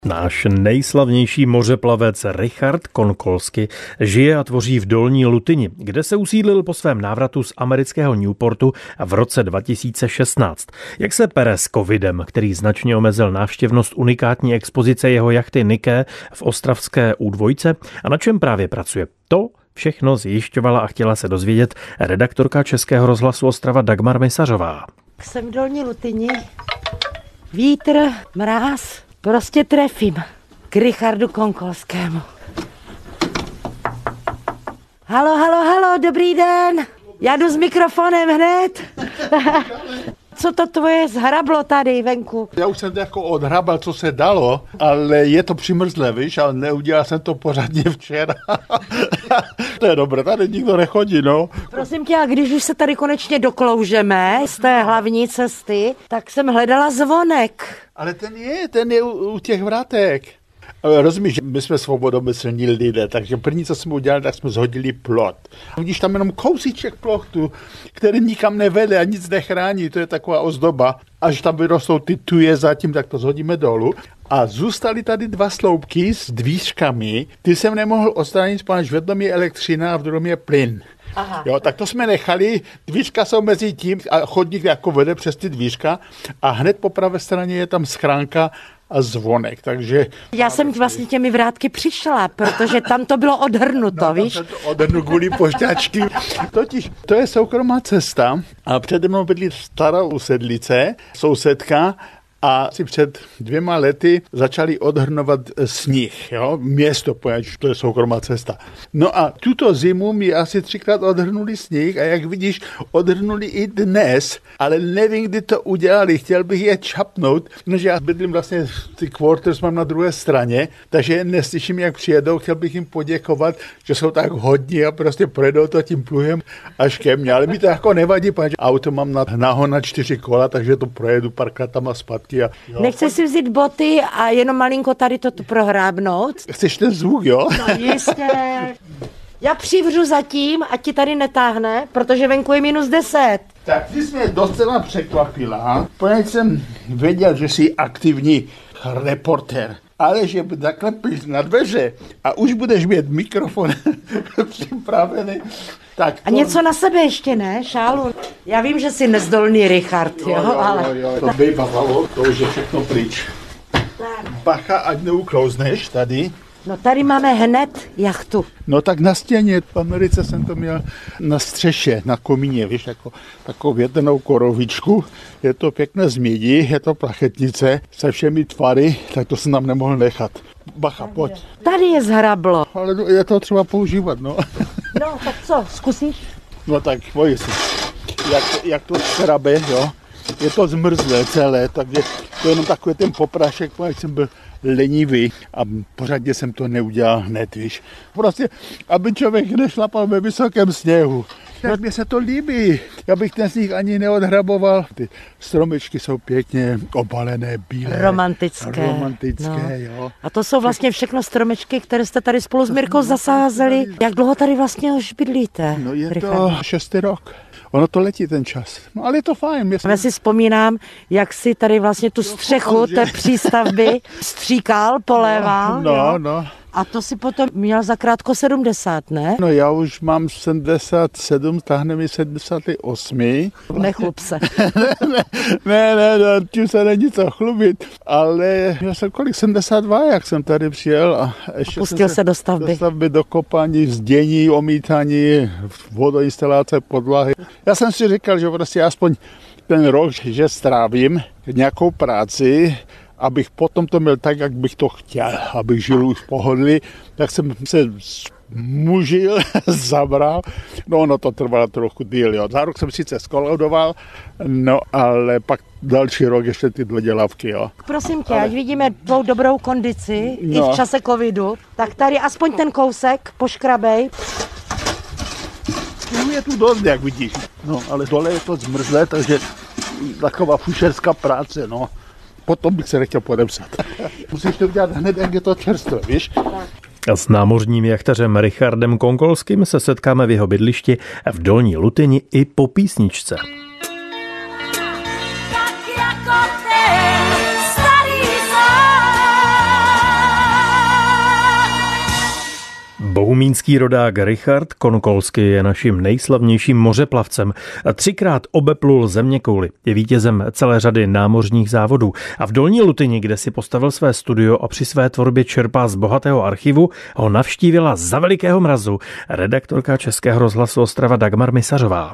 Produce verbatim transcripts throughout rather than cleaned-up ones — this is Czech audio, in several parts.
Náš nejslavnější mořeplavec Richard Konkolsky žije a tvoří v Dolní Lutyni, kde se usídlil po svém návratu z amerického Newportu v roce dva tisíce šestnáct. Jak se pere s covidem, který značně omezil návštěvnost unikátní expozice jeho jachty Nike v ostravské U dva a na čem právě pracuje? To všechno zjišťovala a chtěla se dozvědět redaktorka Českého rozhlasu Ostrava Dagmar Misařová. Jsem v Dolní Lutyni. Vítr, mráz, prostě trefím k Richardu Konkolskému. Halo, halo, halo, dobrý den. Já jdu s mikrofonem hned. Co to tvoje zhrablo tady venku? Já už jsem jako odhrabal, co se dalo, ale je to přimrzlé, víš, ale neudělal jsem to pořádně včera. To je dobré, tady nikdo nechodí, no. Prosím tě, a když už se tady konečně dokloužeme z té hlavní cesty, tak jsem hledala zvonek. Ale ten je, ten je u, u těch vratek. Rozumíš, že my jsme svobodomyslní lidé, takže první, co jsme udělali, tak jsme zhodili plot. Vidíš tam jenom kousíček plotu, který nikam nevede a nic nechrání, to je taková ozdoba. Až tam vyrostou ty tuje zatím, tak to zhodíme dolů. A zůstaly tady dva sloupky s dvířkami, ty jsem nemohl odstranit, protože v jednom je elektřina a v druhém je plyn. Aha. Jo, tak to jsme nechali, dvířka jsou mezi tím a chodník jako vede přes ty dvířka a hned po pravé straně je tam schránka a zvonek, takže... Já jsem vlastně těmi vrátky přišla, protože tam to bylo odhrnuto, no, víš? No, to odhrnu kvůli pošťáčky. Totiž to je soukromá cesta a přede mnou bydlí stará usedlice, sousedka, a asi před dvěma lety začali odhrnovat sníh, jo, město, protože to je soukromá cesta. No a tuto zimu mi asi třikrát odhrnuli sníh a jak vidíš, odhrnuli i dnes, ale nevím, kdy to udělali, chtěl bych je čapnout, protože já bydlím vlastně, ty quarters mám na druhé straně, takže neslyším, jak přijedou, chtěl bych jim poděkovat, že jsou tak hodní a prostě projedou to tím pluhem až ke mně, ale mi to jako nevadí, protože auto mám na, naho na čtyři kola, takže to projedu párkrát tam a zpátky. A, nechceš si vzít boty a jenom malinko tady to prohrábnout? Chceš ten zvuk, jo? No jistě. Já přivřu zatím, ať ti tady netáhne, protože venku je minus deset. Tak ty jsi mě docela překvapila, protože jsem věděl, že jsi aktivní reportér, ale že zaklepíš na dveře a už budeš mít mikrofon připravený. Tak to... A něco na sebe ještě, ne, šálu? Já vím, že jsi nezdolný Richard, jo, jo, jo ale... Jo, jo, to bejbavalo, to už je všechno pryč. Tak. Bacha, ať neuklouzneš tady. No tady máme hned jachtu. No tak na stěně, v Americe jsem to měl na střeše, na komíně, víš, jako takovou větrnou korovičku. Je to pěkné z mědi, je to plachetnice se všemi tvary, tak to jsem tam nemohl nechat. Bacha, pojď. Tady je zhrablo. Ale je to třeba používat, no. No, tak co, zkusíš? No tak, boj si, jak, jak to schrabe, jo. Je to zmrzlé celé, takže to je jenom takový ten poprášek, jak jsem byl lenivý a pořádně jsem to neudělal hned, víš. Prostě, aby člověk nešlapal ve vysokém sněhu. Tak mně se to líbí. Já bych ten sníh ani neodhraboval. Ty stromečky jsou pěkně obalené, bílé. Romantické. Romantické, no. jo. A to jsou vlastně všechno stromečky, které jste tady spolu s Mirkou zasázeli. Jak dlouho tady vlastně už bydlíte? No je Richard? to šestý rok. Ono to letí ten čas. No ale je to fajn. Já si vzpomínám, jak si tady vlastně tu střechu té přístavby stříkal, poléval. No, no, no. A to si potom měl zakrátko sedmdesát, ne? No já už mám sedmdesát sedm, tahne mi sedmdesát osm. Nechlup se. ne, ne, ne, tím se není co chlubit, ale já jsem kolik, sedmdesát dva, jak jsem tady přijel. A ještě pustil se, se do stavby. Do stavby, do kopání, zdění, omítání, vodoinstalace, podlahy. Já jsem si říkal, že prostě aspoň ten rok, že strávím nějakou práci, abych potom to měl tak, jak bych to chtěl, abych žil už v pohodlí, tak jsem se zmužil, zabral, no ono to trvalo trochu díl, jo. Za rok jsem sice skoladoval, no ale pak další rok ještě ty dodělavky, jo. Prosím tě, ale... ať vidíme tvou dobrou kondici, no. I v čase covidu, tak tady aspoň ten kousek poškrabej. No je tu dost, jak vidíš, no ale dole je to zmrzlé, takže taková fušerská práce, no. Potom bych se nechtěl podepsat. Musíš to udělat hned, jak je to čerstvé, víš? A s námořním jachtařem Richardem Konkolským se setkáme v jeho bydlišti v Dolní Lutyni i po písničce. Tak jako ten starý zák. Bohumínský rodák Richard Konkolsky je naším nejslavnějším mořeplavcem. Třikrát obeplul zeměkouli, je vítězem celé řady námořních závodů a v Dolní Lutyni, kde si postavil své studio a při své tvorbě čerpá z bohatého archivu, ho navštívila za velikého mrazu redaktorka Českého rozhlasu Ostrava Dagmar Misařová.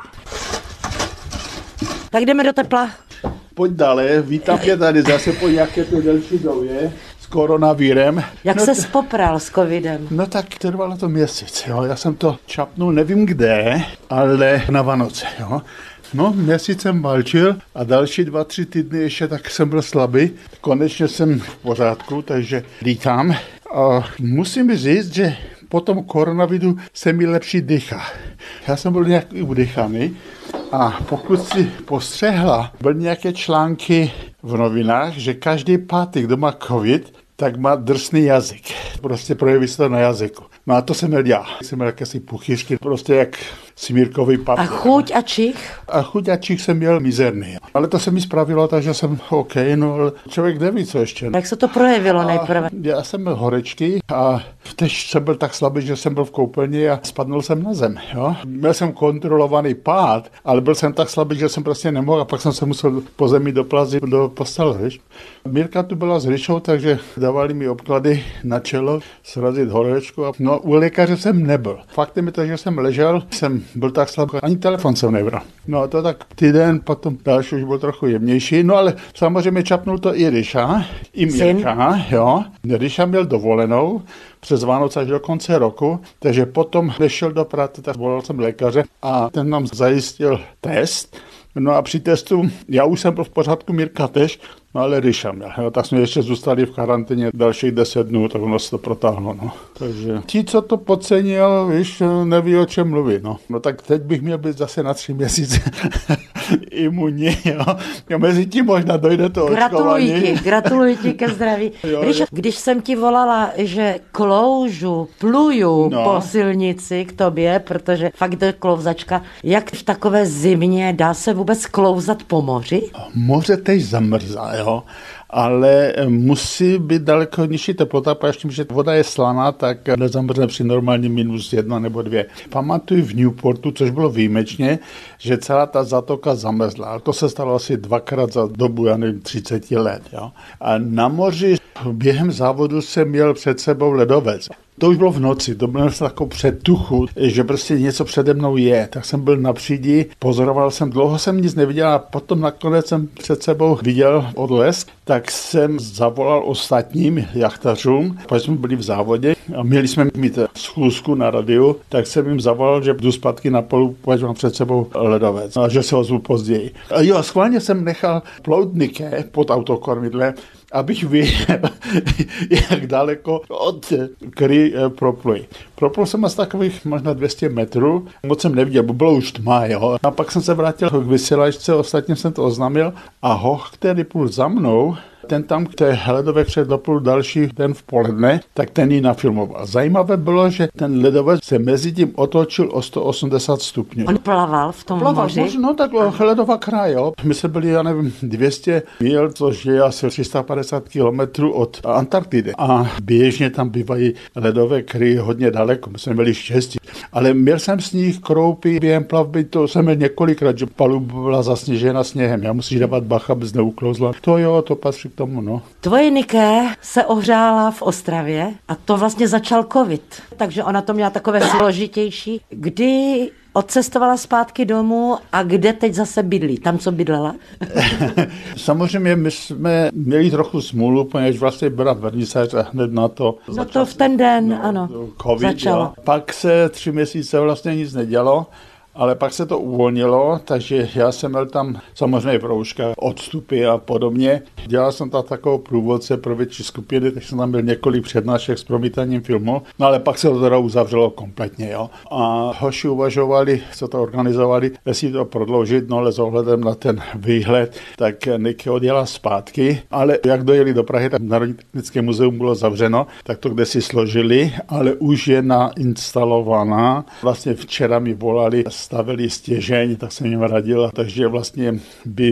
Tak jdeme do tepla. Pojď dále, vítám tě tady zase po nějaké to delší době s koronavírem. Jak no ses t... popral s covidem? No tak trvalo to měsíc, jo. Já jsem to čapnul, nevím kde, ale na Vánoce, jo. No, měsíc jsem válčil a další dva, tři týdny ještě tak jsem byl slabý. Konečně jsem v pořádku, takže lítám. A musím říct, že po tom koronaviru se mi lepší dýchá. Já jsem byl nějak udychaný a pokud si postřehla, byly nějaké články v novinách, že každý pátý, kdo má covid, tak má drsný jazyk. Prostě projeví se to na jazyku. No a to jsem měl já. Jsem měl jakési puchyřky, prostě jak smírkový papír. A chuť a čich? A chuť a čich jsem měl mizerný. Ale to se mi spravilo, takže jsem OK, no ale člověk neví, co ještě. Jak se to projevilo nejprve? Já jsem měl horečky a teď jsem byl tak slabý, že jsem byl v koupelně a spadnul jsem na zem. Jo? Měl jsem kontrolovaný pád, ale byl jsem tak slabý, že jsem prostě nemohl a pak jsem se musel po zemi doplazit do postele. Víš? Mírka tu byla s Ryšou, takže dávali mi obklady na čelo, srazit horečku. A no u lékaře jsem nebyl. Faktem je to, že jsem ležel, jsem byl tak slabý, ani telefon jsem nebral. No a to tak týden, potom další už byl trochu jemnější. No ale samozřejmě čapnul to i Ryša, i Mírka, jo. Ryša měl dovolenou přes Vánoce až do konce roku, takže potom nešel do práce, tak volal jsem lékaře a ten nám zajistil test. No a při testu, já už jsem byl v pořádku, Mírka tež, no ale Ryša měl. Jo, tak jsme ještě zůstali v karanténě dalších deset dnů, tak ono se to protáhlo. No. Takže ti, co to podcenil, víš, neví, o čem mluví. No. no tak teď bych měl být zase na tři měsíce imunní. Jo. A mezi tím možná dojde to očkování. Gratuluji ti, gratuluji ti ke zdraví. Ryša, když jsem ti volala, že kloužu, pluju no. po silnici k tobě, protože fakt jde klouzačka, jak v takové zimě dá se vůbec klouzat po moři? Moře teď zamrzá, jo. Ale musí být daleko nižší teplota, protože že voda je slaná, tak nezamrzne při normálně minus jedna nebo dvě. Pamatuju v Newportu, což bylo výjimečně, že celá ta zatoka zamrzla. To se stalo asi dvakrát za dobu, já nevím, třicet let. Jo. A na moři během závodu jsem měl před sebou ledovec. To už bylo v noci, to bylo takovou předtuchu, že prostě něco přede mnou je. Tak jsem byl na přídi, pozoroval jsem, dlouho jsem nic neviděl a potom nakonec jsem před sebou viděl odlesk, tak jsem zavolal ostatním jachtařům, protože jsme byli v závodě a měli jsme mít schůzku na radiu, tak jsem jim zavolal, že jdu zpátky na polu, protože mám před sebou ledovec a že se ozvu později. A jo, schválně jsem nechal ploutniké pod autokormidlem, abych věděl, jak daleko od kry propluji. Proplul jsem asi takových možná dvě stě metrů, moc jsem neviděl, bo bylo už tma, jo. A pak jsem se vrátil k vysílačce, ostatním jsem to oznámil a hoch, který půl za mnou, ten tam, který ledovec předopl další den v poledne, tak ten ji nafilmoval. Zajímavé bylo, že ten ledovec se mezi tím otočil o sto osmdesát stupňů. On plaval v tom plaval, moři? No tak ledová kraj, jo. My jsme byli, já nevím, dvě stě mil, což je asi tři sta padesát kilometrů od Antarktidy. A běžně tam bývají ledové kry hodně daleko. My jsme měli štěstí. Ale měl jsem s nich kroupy během plavby, to jsem měl několikrát, že paluba byla zasněžena sněhem. Já musím dávat bacha, abys neuklouzla. To jo, to patří k tomu, no. Tvoje Niké se ohřála v Ostravě a to vlastně začal covid. Takže ona to měla takové složitější. Kdy odcestovala zpátky domů a kde teď zase bydlí? Tam, co bydlela? Samozřejmě my jsme měli trochu smůlu, poněž vlastně byla vernisáž a hned na to No začal, to v ten den, no, ano, COVID, začalo. Jo. Pak se tři měsíce vlastně nic nedělo, ale pak se to uvolnilo, takže já jsem měl tam samozřejmě rouška, odstupy a podobně. Dělal jsem tam takovou průvodce pro větší skupiny, takže jsem tam byl několik přednášek s promítáním filmu, no ale pak se to teda uzavřelo kompletně, jo. A hoši uvažovali, co to organizovali, jestli to prodloužit, no ale s ohledem na ten výhled, tak Niky odjela zpátky, ale jak dojeli do Prahy, tak Národní technické muzeum bylo zavřeno, tak to kde si složili, ale už je nainstalovaná. Vlastně včera mi volali, stavili stěžeň, tak jsem jim radil, takže vlastně by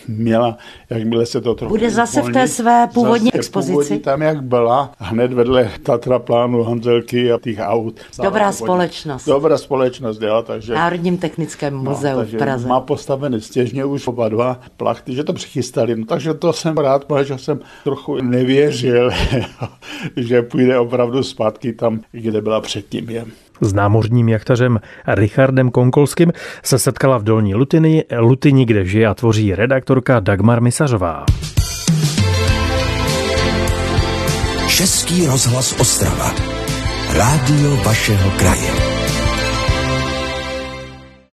měla, jakmile se to trochu bude zase uvolní, v té své původní zase expozici. Původní tam, jak byla, hned vedle Tatraplánu, Hanzelky a těch aut. Dobrá společnost. Dobrá společnost, jo, takže... Národním technickém muzeu no, v Praze. Má postavené stěžně už oba dva plachty, že to přichystali. No, takže to jsem rád, že jsem trochu nevěřil, že půjde opravdu zpátky tam, kde byla předtím. Je. S námořním jachtařem Richardem Konkolským se setkala v Dolní Lutyni, Lutyni, kde žije a tvoří redaktorka Dagmar Misařová. Český rozhlas Ostrava. Rádio vašeho kraje.